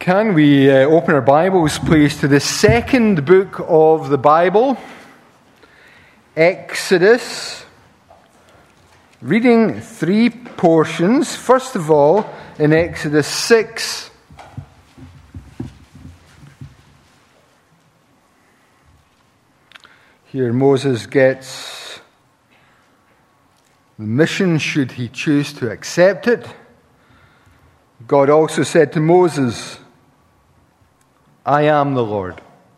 Can we open our Bibles, please, to the second book of the Bible, Exodus, reading three portions. First of all, in Exodus 6. Here Moses gets the mission should he choose to accept it. God also said to Moses, I am the Lord.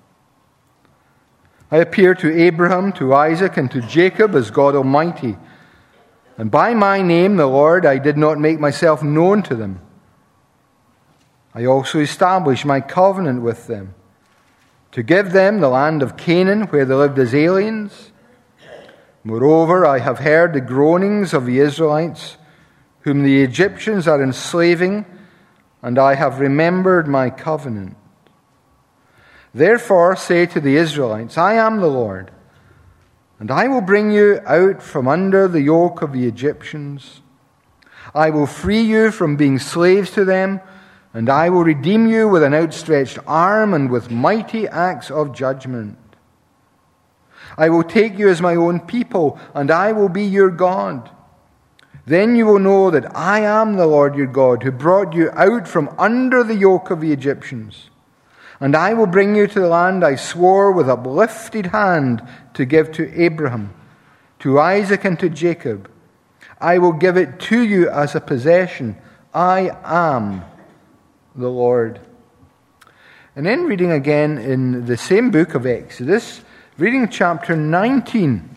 I appeared to Abraham, to Isaac, and to Jacob as God Almighty. And by my name, the Lord, I did not make myself known to them. I also established my covenant with them, to give them the land of Canaan, where they lived as aliens. Moreover, I have heard the groanings of the Israelites, whom the Egyptians are enslaving, and I have remembered my covenant. Therefore say to the Israelites, I am the Lord, and I will bring you out from under the yoke of the Egyptians. I will free you from being slaves to them, and I will redeem you with an outstretched arm and with mighty acts of judgment. I will take you as my own people, and I will be your God. Then you will know that I am the Lord your God, who brought you out from under the yoke of the Egyptians. And I will bring you to the land I swore with uplifted hand to give to Abraham, to Isaac, and to Jacob. I will give it to you as a possession. I am the Lord. And then reading again in the same book of Exodus, reading chapter 19,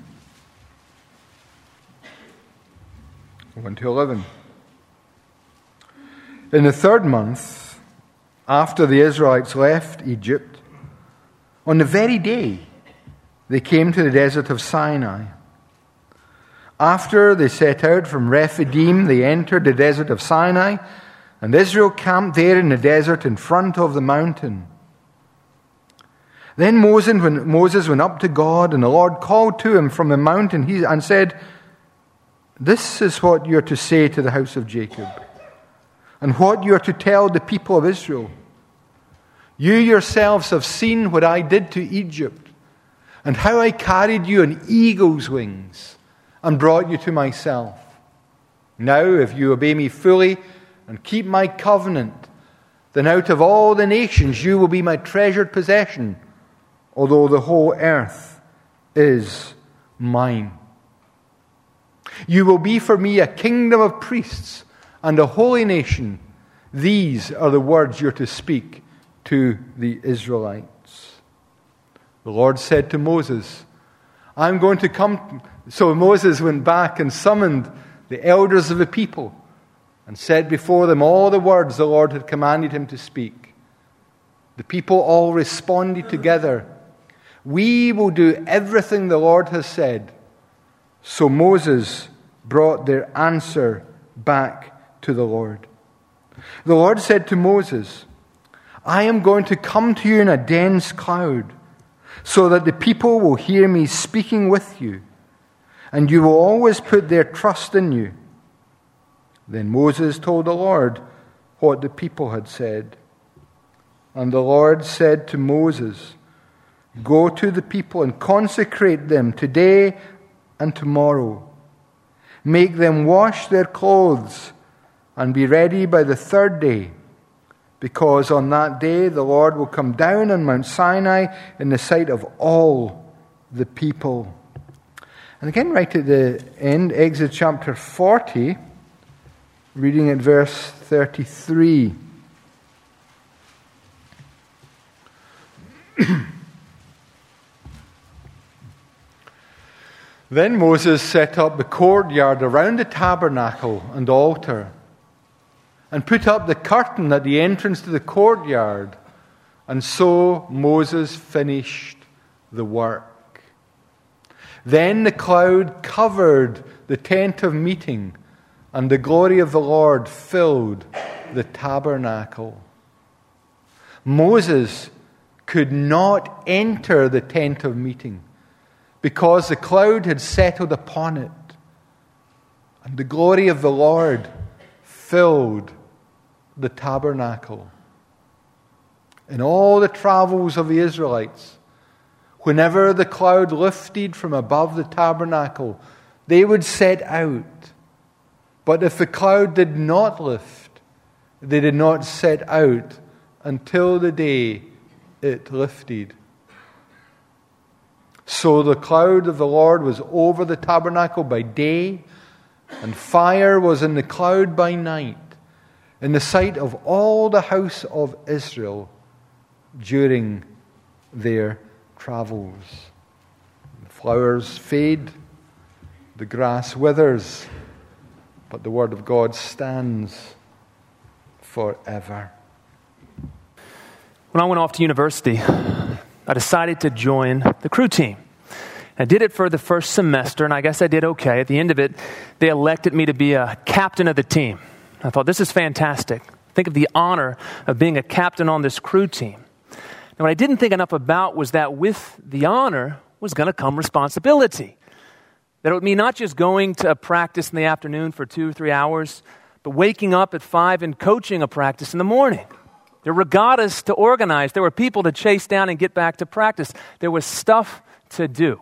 1 to 11. In the third month, after the Israelites left Egypt, on the very day they came to the desert of Sinai. After they set out from Rephidim, they entered the desert of Sinai, and Israel camped there in the desert in front of the mountain. Then Moses went up to God, and the Lord called to him from the mountain and said, This is what you are to say to the house of Jacob, and what you are to tell the people of Israel. You yourselves have seen what I did to Egypt, and how I carried you on eagle's wings and brought you to myself. Now, if you obey me fully and keep my covenant, then out of all the nations you will be my treasured possession, although the whole earth is mine. You will be for me a kingdom of priests and a holy nation. These are the words you're to speak to the Israelites. The Lord said to Moses, I'm going to come. So Moses went back and summoned the elders of the people and said before them all the words the Lord had commanded him to speak. The people all responded together, We will do everything the Lord has said. So Moses brought their answer back to the Lord. The Lord said to Moses, I am going to come to you in a dense cloud, so that the people will hear me speaking with you, and you will always put their trust in you. Then Moses told the Lord what the people had said. And the Lord said to Moses, Go to the people and consecrate them today and tomorrow. Make them wash their clothes and be ready by the third day, because on that day the Lord will come down on Mount Sinai in the sight of all the people. And again, right at the end, Exodus chapter 40, reading at verse 33. Then Moses set up the courtyard around the tabernacle and altar, and put up the curtain at the entrance to the courtyard. And so Moses finished the work. Then the cloud covered the tent of meeting, and the glory of the Lord filled the tabernacle. Moses could not enter the tent of meeting, because the cloud had settled upon it, and the glory of the Lord filled the tabernacle. in all the travels of the Israelites, whenever the cloud lifted from above the tabernacle, they would set out. But if the cloud did not lift, they did not set out until the day it lifted. So the cloud of the Lord was over the tabernacle by day, and fire was in the cloud by night, in the sight of all the house of Israel during their travels. The flowers fade, the grass withers, but the word of God stands forever. When I went off to university, I decided to join the crew team. I did it for the first semester, and I guess I did okay. At the end of it, they elected me to be a captain of the team. I thought, this is fantastic. Think of the honor of being a captain on this crew team. Now, what I didn't think enough about was that with the honor was going to come responsibility. That it would mean not just going to a practice in the afternoon for 2 or 3 hours, but waking up at 5 and coaching a practice in the morning. There were regattas to organize. There were people to chase down and get back to practice. There was stuff to do.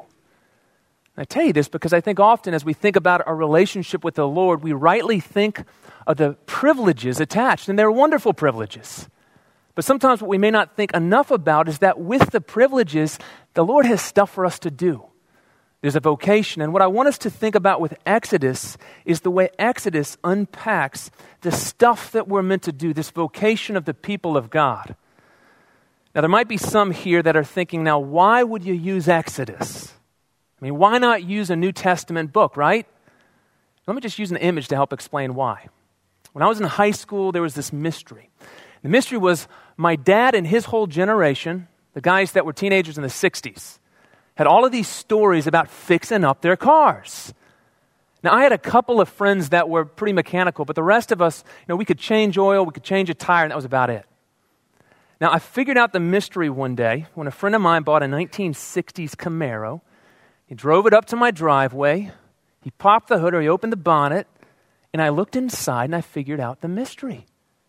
I tell you this because I think often as we think about our relationship with the Lord, we rightly think of the privileges attached, and they're wonderful privileges. But sometimes what we may not think enough about is that with the privileges, the Lord has stuff for us to do. There's a vocation. And what I want us to think about with Exodus is the way Exodus unpacks the stuff that we're meant to do, this vocation of the people of God. Now, there might be some here that are thinking, now, why would you use Exodus? I mean, why not use a New Testament book, right? Let me just use an image to help explain why. When I was in high school, there was this mystery. The mystery was my dad and his whole generation, the guys that were teenagers in the 60s, had all of these stories about fixing up their cars. Now, I had a couple of friends that were pretty mechanical, but the rest of us, we could change oil, we could change a tire, and that was about it. Now, I figured out the mystery one day when a friend of mine bought a 1960s Camaro. He drove it up to my driveway, he popped the hood, or he opened the bonnet, and I looked inside and I figured out the mystery.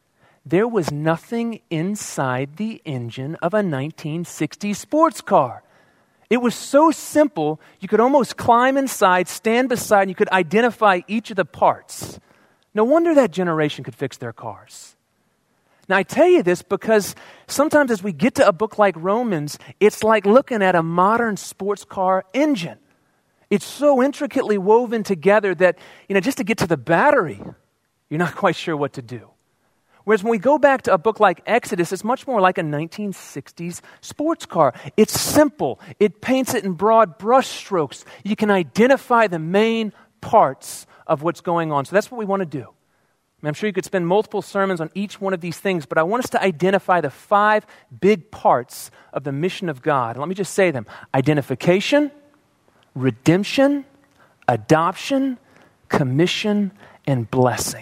There was nothing inside the engine of a 1960s sports car. It was so simple, you could almost climb inside, stand beside, and you could identify each of the parts. No wonder that generation could fix their cars. Now, I tell you this because sometimes as we get to a book like Romans, it's like looking at a modern sports car engine. It's so intricately woven together that, just to get to the battery, you're not quite sure what to do. Whereas when we go back to a book like Exodus, it's much more like a 1960s sports car. It's simple. It paints it in broad brush strokes. You can identify the main parts of what's going on. So that's what we want to do. I'm sure you could spend multiple sermons on each one of these things, but I want us to identify the 5 big parts of the mission of God. And let me just say them. Identification, redemption, adoption, commission, and blessing.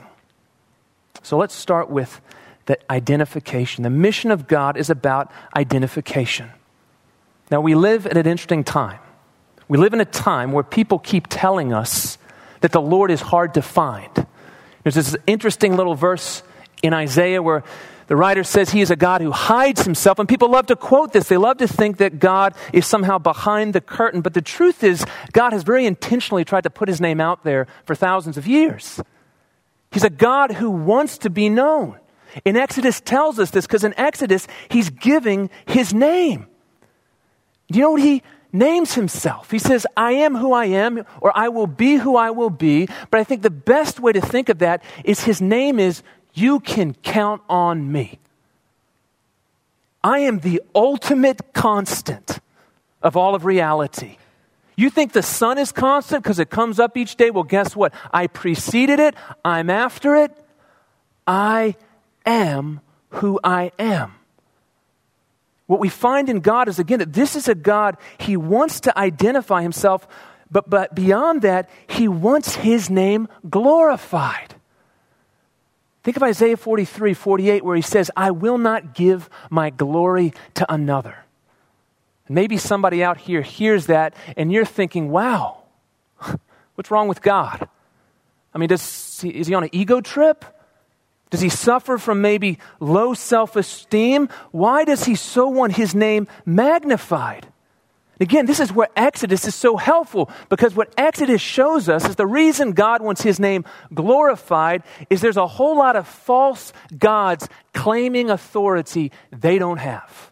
So let's start with the identification. The mission of God is about identification. Now, we live at an interesting time. We live in a time where people keep telling us that the Lord is hard to find. There's this interesting little verse in Isaiah where the writer says he is a God who hides himself, and people love to quote this. They love to think that God is somehow behind the curtain, but the truth is God has very intentionally tried to put his name out there for thousands of years. He's a God who wants to be known. And Exodus tells us this because in Exodus, he's giving his name. Do you know what he names himself? He says, I am who I am, or I will be who I will be. But I think the best way to think of that is his name is, you can count on me. I am the ultimate constant of all of reality. You think the sun is constant because it comes up each day? Well, guess what? I preceded it. I'm after it. I am who I am. What we find in God is, again, that this is a God, he wants to identify himself, but beyond that, he wants his name glorified. Think of Isaiah 43:48, where he says, I will not give my glory to another. Maybe somebody out here hears that and you're thinking, wow, what's wrong with God? I mean, is he on an ego trip? Does he suffer from maybe low self-esteem? Why does he so want his name magnified? Again, this is where Exodus is so helpful, because what Exodus shows us is the reason God wants his name glorified is there's a whole lot of false gods claiming authority they don't have.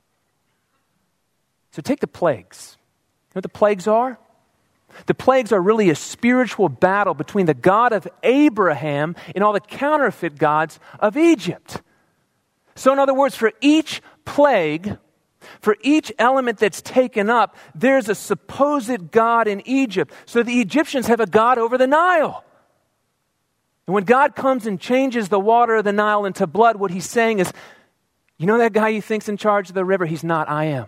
So take the plagues. You know what the plagues are? The plagues are really a spiritual battle between the God of Abraham and all the counterfeit gods of Egypt. So in other words, for each plague, for each element that's taken up, there's a supposed god in Egypt. So the Egyptians have a god over the Nile. And when God comes and changes the water of the Nile into blood, what he's saying is, you know that guy you think's in charge of the river? He's not, I am.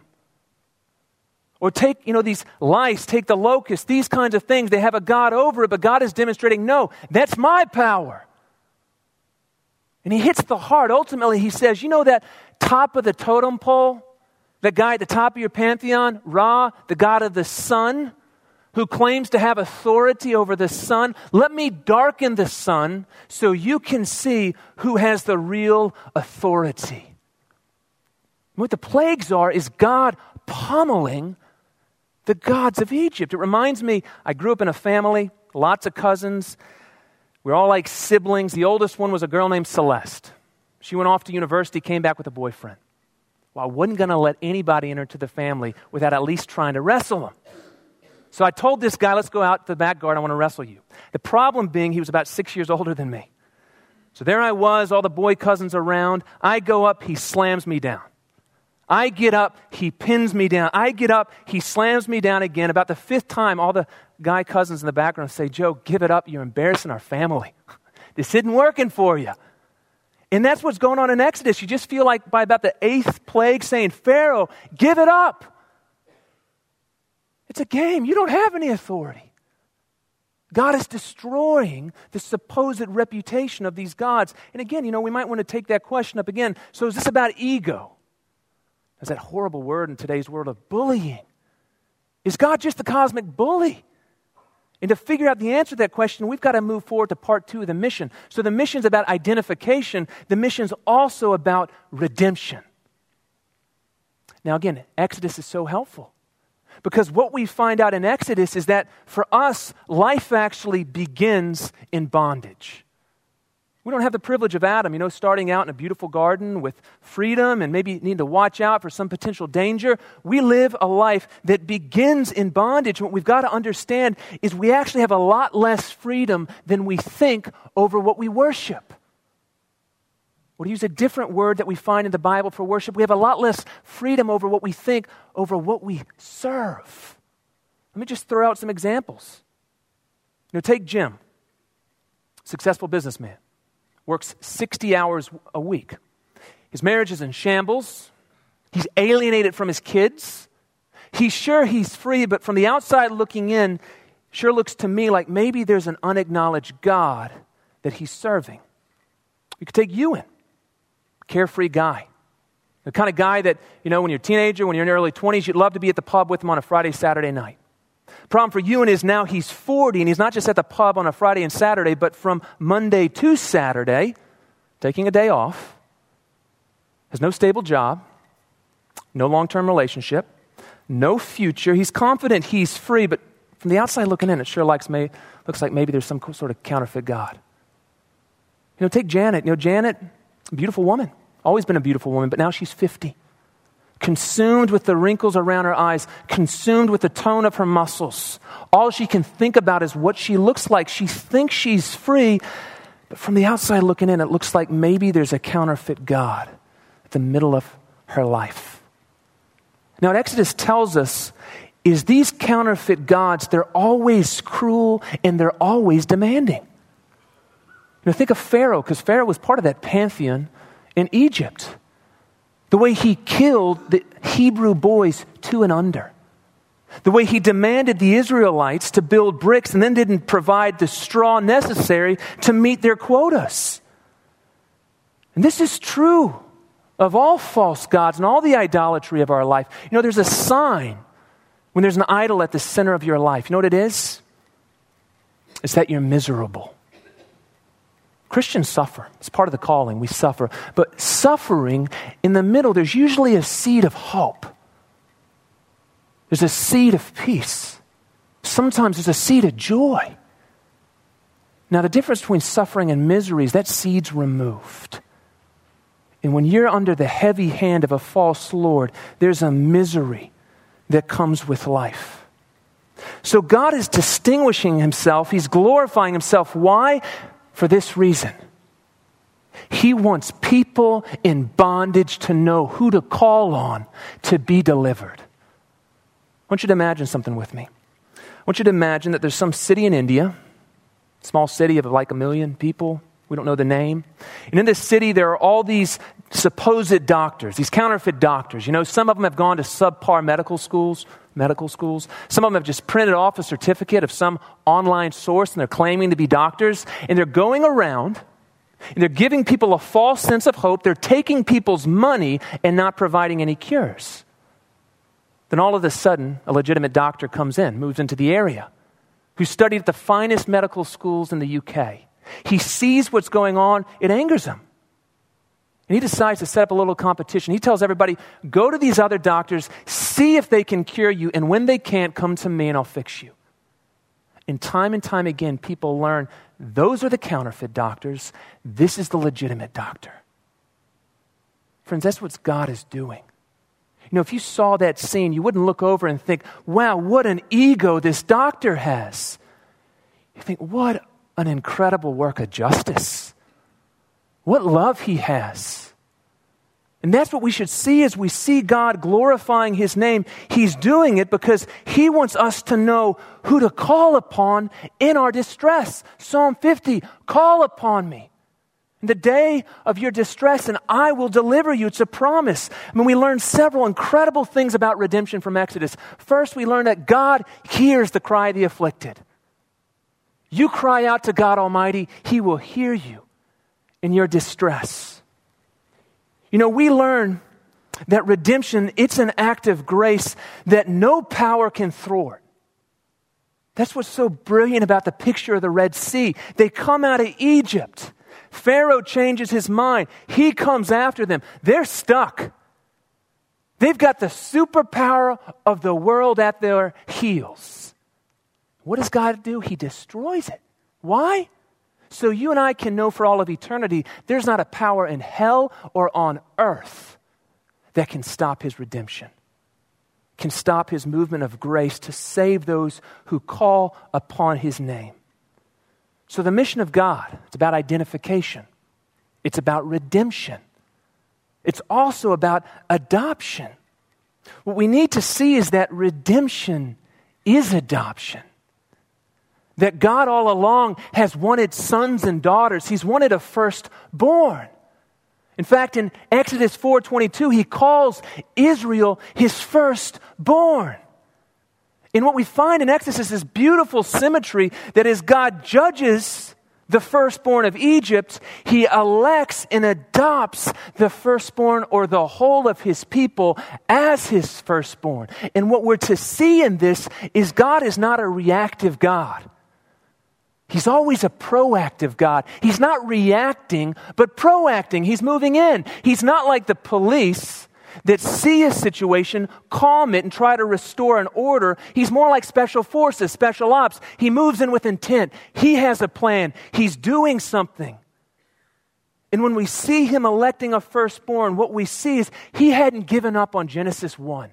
Or take, these lice, take the locusts, these kinds of things. They have a God over it, but God is demonstrating, no, that's my power. And he hits the heart. Ultimately, he says, you know that top of the totem pole? That guy at the top of your pantheon, Ra, the God of the sun, who claims to have authority over the sun? Let me darken the sun so you can see who has the real authority. What the plagues are is God pummeling the gods of Egypt. It reminds me, I grew up in a family, lots of cousins. We're all like siblings. The oldest one was a girl named Celeste. She went off to university, came back with a boyfriend. Well, I wasn't going to let anybody enter to the family without at least trying to wrestle him. So I told this guy, let's go out to the back garden, I want to wrestle you. The problem being he was about 6 years older than me. So there I was, all the boy cousins around. I go up, he slams me down. I get up, he pins me down. I get up, he slams me down again. About the fifth time, all the guy cousins in the background say, Joe, give it up. You're embarrassing our family. This isn't working for you. And that's what's going on in Exodus. You just feel like by about the eighth plague saying, Pharaoh, give it up. It's a game. You don't have any authority. God is destroying the supposed reputation of these gods. And again, we might want to take that question up again. So is this about ego? There's that horrible word in today's world of bullying. Is God just the cosmic bully? And to figure out the answer to that question, we've got to move forward to part 2 of the mission. So the mission's about identification. The mission's also about redemption. Now again, Exodus is so helpful. Because what we find out in Exodus is that for us, life actually begins in bondage. We don't have the privilege of Adam, starting out in a beautiful garden with freedom and maybe need to watch out for some potential danger. We live a life that begins in bondage. What we've got to understand is we actually have a lot less freedom than we think over what we worship. Or to use a different word that we find in the Bible for worship, we have a lot less freedom over what we think, over what we serve. Let me just throw out some examples. Take Jim, successful businessman. Works 60 hours a week. His marriage is in shambles. He's alienated from his kids. He's sure he's free, but from the outside looking in, sure looks to me like maybe there's an unacknowledged God that he's serving. You could take Ewan, carefree guy. The kind of guy that, when you're a teenager, when you're in your early 20s, you'd love to be at the pub with him on a Friday, Saturday night. Problem for Ewan is now he's 40 and he's not just at the pub on a Friday and Saturday, but from Monday to Saturday, taking a day off, has no stable job, no long-term relationship, no future. He's confident he's free, but from the outside looking in, it sure looks like maybe there's some sort of counterfeit God. Take Janet. Janet, a beautiful woman, always been a beautiful woman, but now she's 50. Consumed with the wrinkles around her eyes, consumed with the tone of her muscles. All she can think about is what she looks like. She thinks she's free, but from the outside looking in, it looks like maybe there's a counterfeit God at the middle of her life. Now, what Exodus tells us is these counterfeit gods, they're always cruel and they're always demanding. Think of Pharaoh, because Pharaoh was part of that pantheon in Egypt. The way he killed the Hebrew boys 2 and under. The way he demanded the Israelites to build bricks and then didn't provide the straw necessary to meet their quotas. And this is true of all false gods and all the idolatry of our life. There's a sign when there's an idol at the center of your life. You know what it is? It's that you're miserable. Christians suffer. It's part of the calling. We suffer. But suffering, in the middle, there's usually a seed of hope. There's a seed of peace. Sometimes there's a seed of joy. Now, the difference between suffering and misery is that seed's removed. And when you're under the heavy hand of a false lord, there's a misery that comes with life. So God is distinguishing himself. He's glorifying himself. Why? For this reason. He wants people in bondage to know who to call on to be delivered. I want you to imagine something with me. I want you to imagine that there's some city in India, small city of like 1 million people. We don't know the name. And in this city, there are all these supposed doctors, these counterfeit doctors. You know, some of them have gone to subpar medical schools. Some of them have just printed off a certificate of some online source, and they're claiming to be doctors. And they're going around, and they're giving people a false sense of hope. They're taking people's money and not providing any cures. Then all of a sudden, a legitimate doctor comes in, moves into the area, who studied at the finest medical schools in the UK. He sees what's going on. It angers him. And he decides to set up a little competition. He tells everybody, go to these other doctors, see if they can cure you, and when they can't, come to me and I'll fix you. And time again, people learn, those are the counterfeit doctors. This is the legitimate doctor. Friends, that's what God is doing. You know, if you saw that scene, you wouldn't look over and think, wow, what an ego this doctor has. You think, what an incredible work of justice. What love he has. And that's what we should see as we see God glorifying his name. He's doing it because he wants us to know who to call upon in our distress. Psalm 50, call upon me in the day of your distress and I will deliver you. It's a promise. I mean, we learn several incredible things about redemption from Exodus. First, we learn that God hears the cry of the afflicted. You cry out to God Almighty, he will hear you in your distress. You know, we learn that redemption, it's an act of grace that no power can thwart. That's what's so brilliant about the picture of the Red Sea. They come out of Egypt. Pharaoh changes his mind. He comes after them. They're stuck. They've got the superpower of the world at their heels. What does God do? He destroys it. Why? So you and I can know for all of eternity, there's not a power in hell or on earth that can stop his redemption, can stop his movement of grace to save those who call upon his name. So the mission of God, it's about identification. It's about redemption. It's also about adoption. What we need to see is that redemption is adoption. That God all along has wanted sons and daughters. He's wanted a firstborn. In fact, in Exodus 4:22, he calls Israel his firstborn. And what we find in Exodus is this beautiful symmetry that as God judges the firstborn of Egypt, he elects and adopts the firstborn or the whole of his people as his firstborn. And what we're to see in this is God is not a reactive God. He's always a proactive God. He's not reacting, but proacting. He's moving in. He's not like the police that see a situation, calm it, and try to restore an order. He's more like special forces, special ops. He moves in with intent. He has a plan. He's doing something. And when we see him electing a firstborn, what we see is he hadn't given up on Genesis 1.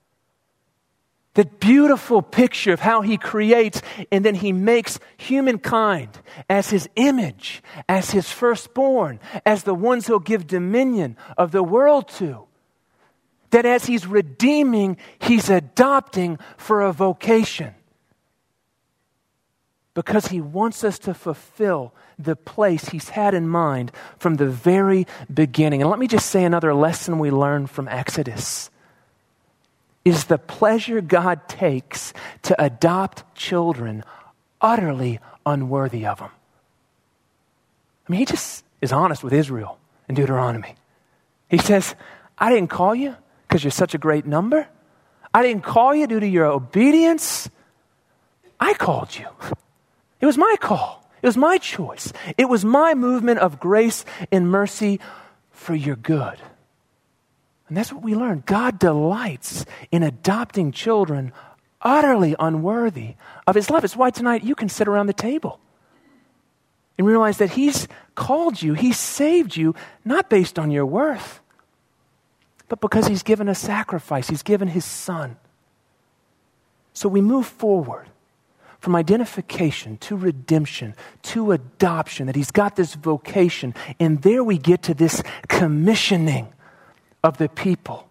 That beautiful picture of how he creates and then he makes humankind as his image, as his firstborn, as the ones he'll give dominion of the world to. That as he's redeeming, he's adopting for a vocation. Because he wants us to fulfill the place he's had in mind from the very beginning. And let me just say another lesson we learn from Exodus is the pleasure God takes to adopt children utterly unworthy of him. I mean, he just is honest with Israel in Deuteronomy. He says, I didn't call you because you're such a great number. I didn't call you due to your obedience. I called you. It was my call. It was my choice. It was my movement of grace and mercy for your good. And that's what we learn. God delights in adopting children utterly unworthy of his love. It's why tonight you can sit around the table and realize that he's called you, he's saved you, not based on your worth, but because he's given a sacrifice. He's given his son. So we move forward from identification to redemption to adoption, that he's got this vocation. And there we get to this commissioning of the people.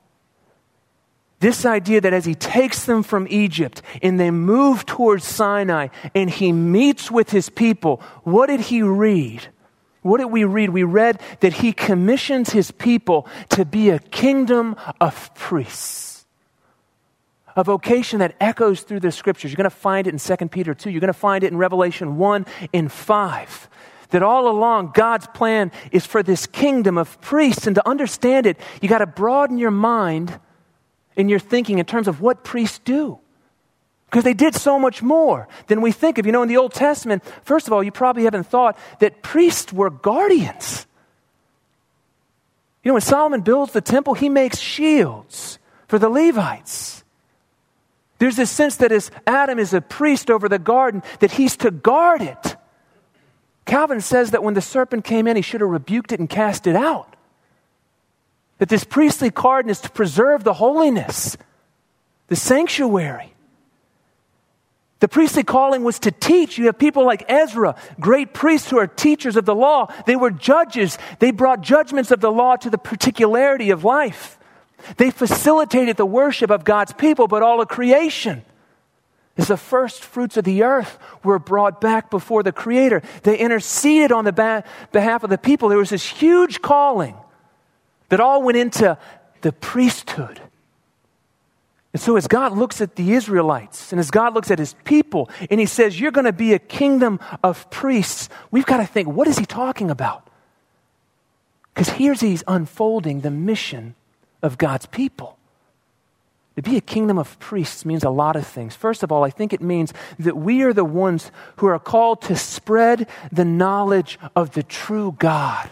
This idea that as he takes them from Egypt and they move towards Sinai and he meets with his people, what did he read? What did we read? We read that he commissions his people to be a kingdom of priests. A vocation that echoes through the scriptures. You're going to find it in 2 Peter 2. You're going to find it in Revelation 1 and 5. That all along, God's plan is for this kingdom of priests. And to understand it, you got to broaden your mind and your thinking in terms of what priests do. Because they did so much more than we think of. You know, in the Old Testament, first of all, you probably haven't thought that priests were guardians. You know, when Solomon builds the temple, he makes shields for the Levites. There's this sense that as Adam is a priest over the garden, that he's to guard it. Calvin says that when the serpent came in, he should have rebuked it and cast it out. That this priestly garden is to preserve the holiness, the sanctuary. The priestly calling was to teach. You have people like Ezra, great priests who are teachers of the law. They were judges. They brought judgments of the law to the particularity of life. They facilitated the worship of God's people, but all of creation. As the first fruits of the earth were brought back before the Creator. They interceded on the behalf of the people. There was this huge calling that all went into the priesthood. And so as God looks at the Israelites and as God looks at his people and he says, you're going to be a kingdom of priests, we've got to think, what is he talking about? Because he's unfolding the mission of God's people. To be a kingdom of priests means a lot of things. First of all, I think it means that we are the ones who are called to spread the knowledge of the true God.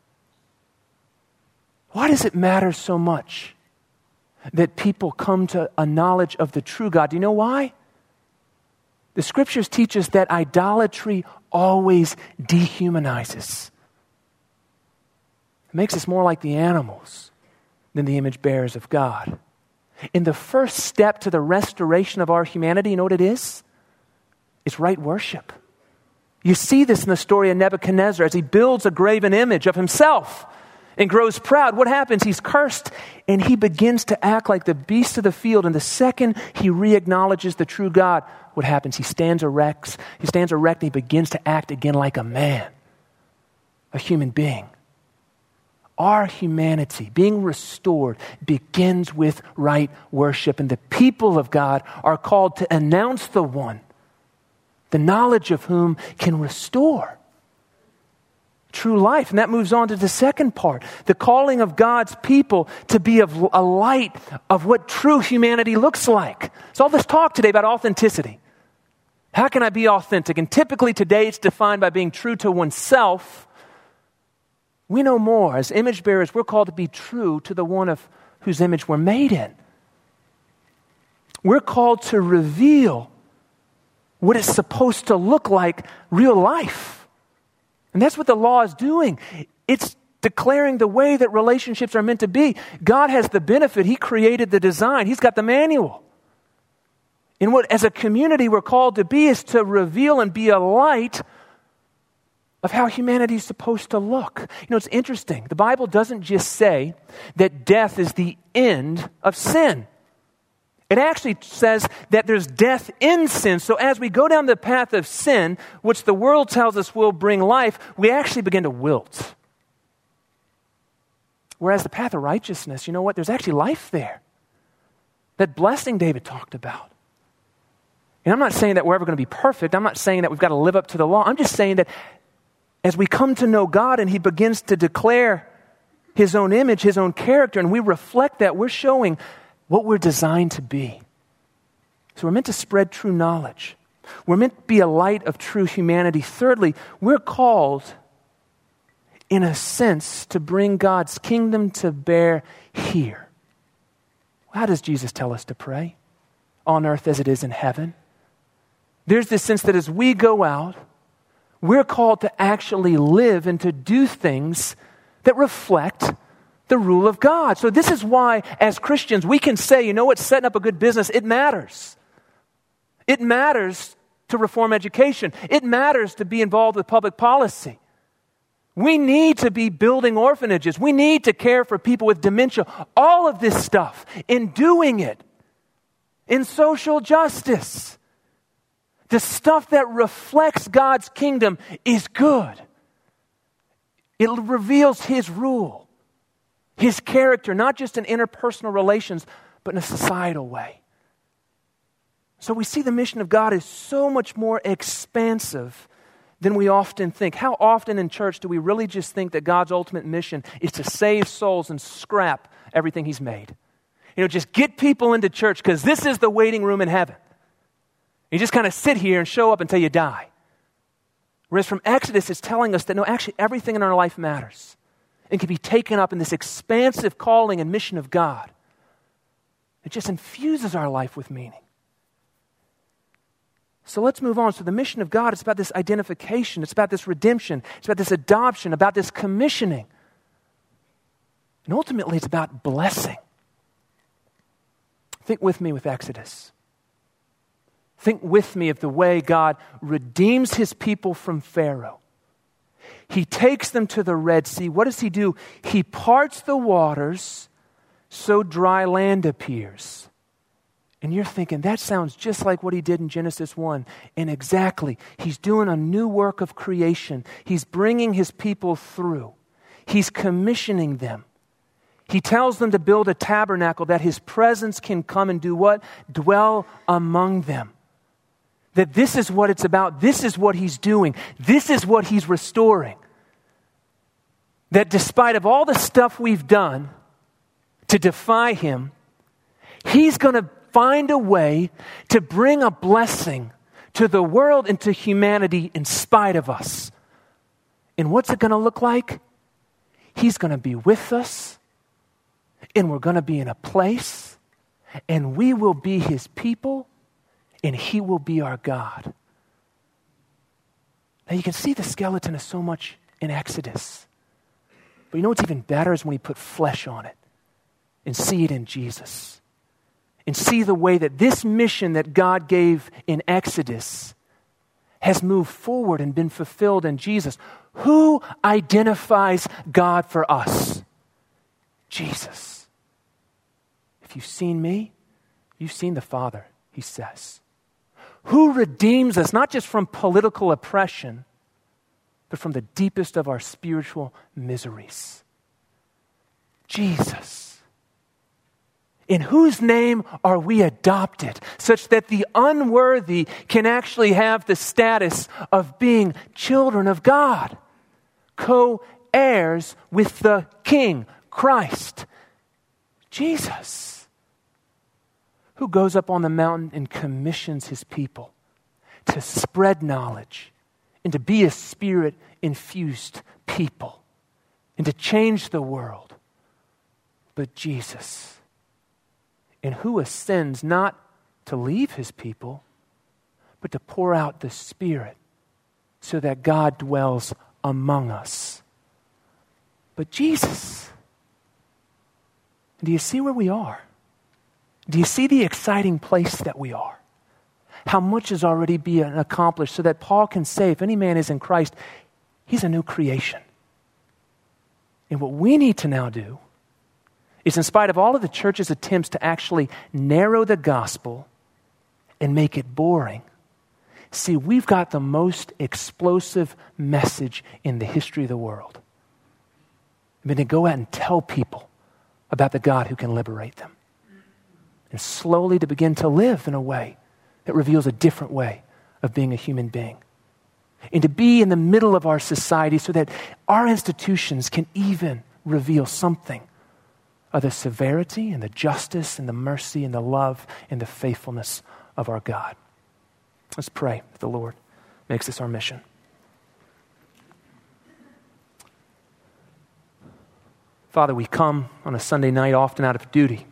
Why does it matter so much that people come to a knowledge of the true God? Do you know why? The scriptures teach us that idolatry always dehumanizes. It makes us more like the animals than the image bearers of God. And the first step to the restoration of our humanity, you know what it is? It's right worship. You see this in the story of Nebuchadnezzar as he builds a graven image of himself and grows proud. What happens? He's cursed and he begins to act like the beast of the field. And the second he re-acknowledges the true God, what happens? He stands erect and he begins to act again like a man, a human being. Our humanity being restored begins with right worship. And the people of God are called to announce the one, the knowledge of whom can restore true life. And that moves on to the second part, the calling of God's people to be a light of what true humanity looks like. So all this talk today about authenticity. How can I be authentic? And typically today it's defined by being true to oneself. We know more. As image bearers, we're called to be true to the one of whose image we're made in. We're called to reveal what it's supposed to look like real life. And that's what the law is doing. It's declaring the way that relationships are meant to be. God has the benefit. He created the design. He's got the manual. And what, as a community, we're called to be is to reveal and be a light of how humanity is supposed to look. You know, it's interesting. The Bible doesn't just say that death is the end of sin. It actually says that there's death in sin. So as we go down the path of sin, which the world tells us will bring life, we actually begin to wilt. Whereas the path of righteousness, you know what? There's actually life there. That blessing David talked about. And I'm not saying that we're ever going to be perfect. I'm not saying that we've got to live up to the law. I'm just saying that as we come to know God and he begins to declare his own image, his own character, and we reflect that, we're showing what we're designed to be. So we're meant to spread true knowledge. We're meant to be a light of true humanity. Thirdly, we're called, in a sense, to bring God's kingdom to bear here. How does Jesus tell us to pray? On earth as it is in heaven. There's this sense that as we go out, we're called to actually live and to do things that reflect the rule of God. So this is why, as Christians, we can say, you know what, setting up a good business, it matters. It matters to reform education. It matters to be involved with public policy. We need to be building orphanages. We need to care for people with dementia. All of this stuff, in doing it, in social justice, the stuff that reflects God's kingdom is good. It reveals His rule, His character, not just in interpersonal relations, but in a societal way. So we see the mission of God is so much more expansive than we often think. How often in church do we really just think that God's ultimate mission is to save souls and scrap everything He's made? You know, just get people into church because this is the waiting room in heaven. You just kind of sit here and show up until you die. Whereas from Exodus, it's telling us that no, actually everything in our life matters and can be taken up in this expansive calling and mission of God. It just infuses our life with meaning. So let's move on. So the mission of God is about this identification. It's about this redemption. It's about this adoption, about this commissioning. And ultimately, it's about blessing. Think with me with Exodus. Think with me of the way God redeems His people from Pharaoh. He takes them to the Red Sea. What does He do? He parts the waters so dry land appears. And you're thinking, that sounds just like what He did in Genesis 1. And exactly, He's doing a new work of creation. He's bringing His people through. He's commissioning them. He tells them to build a tabernacle that His presence can come and do what? Dwell among them. That this is what it's about. This is what He's doing. This is what He's restoring. That despite of all the stuff we've done to defy Him, He's going to find a way to bring a blessing to the world and to humanity in spite of us. And what's it going to look like? He's going to be with us, and we're going to be in a place, and we will be His people, and He will be our God. Now you can see the skeleton of so much in Exodus. But you know what's even better is when He put flesh on it and see it in Jesus. And see the way that this mission that God gave in Exodus has moved forward and been fulfilled in Jesus. Who identifies God for us? Jesus. If you've seen me, you've seen the Father, He says. Who redeems us, not just from political oppression, but from the deepest of our spiritual miseries? Jesus. In whose name are we adopted, such that the unworthy can actually have the status of being children of God, co-heirs with the King, Christ, Jesus, who goes up on the mountain and commissions His people to spread knowledge and to be a Spirit-infused people and to change the world. But Jesus, and who ascends not to leave His people, but to pour out the Spirit so that God dwells among us. But Jesus, do you see where we are? Do you see the exciting place that we are? How much is already being accomplished so that Paul can say, if any man is in Christ, he's a new creation. And what we need to now do is, in spite of all of the church's attempts to actually narrow the gospel and make it boring, see, we've got the most explosive message in the history of the world. I mean, to go out and tell people about the God who can liberate them. And slowly to begin to live in a way that reveals a different way of being a human being. And to be in the middle of our society so that our institutions can even reveal something of the severity and the justice and the mercy and the love and the faithfulness of our God. Let's pray that the Lord makes this our mission. Father, we come on a Sunday night often out of duty.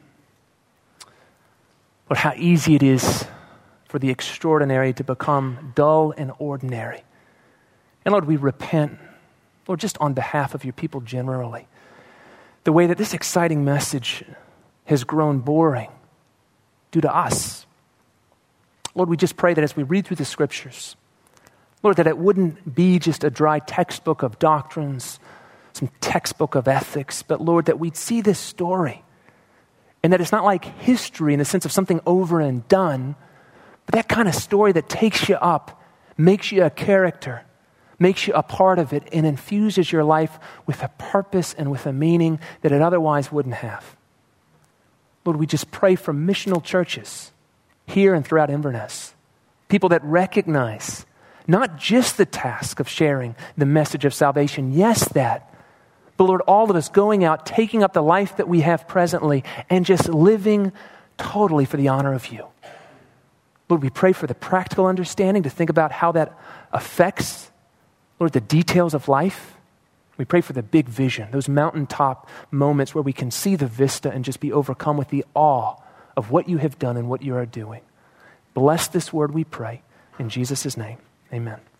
Lord, how easy it is for the extraordinary to become dull and ordinary. And Lord, we repent, Lord, just on behalf of your people generally. The way that this exciting message has grown boring due to us. Lord, we just pray that as we read through the scriptures, Lord, that it wouldn't be just a dry textbook of doctrines, some textbook of ethics, but Lord, that we'd see this story and that it's not like history in the sense of something over and done, but that kind of story that takes you up, makes you a character, makes you a part of it, and infuses your life with a purpose and with a meaning that it otherwise wouldn't have. Lord, we just pray for missional churches here and throughout Inverness, people that recognize not just the task of sharing the message of salvation, yes, that, but Lord, all of us going out, taking up the life that we have presently and just living totally for the honor of you. Lord, we pray for the practical understanding to think about how that affects, Lord, the details of life. We pray for the big vision, those mountaintop moments where we can see the vista and just be overcome with the awe of what you have done and what you are doing. Bless this word, we pray. In Jesus' name, amen.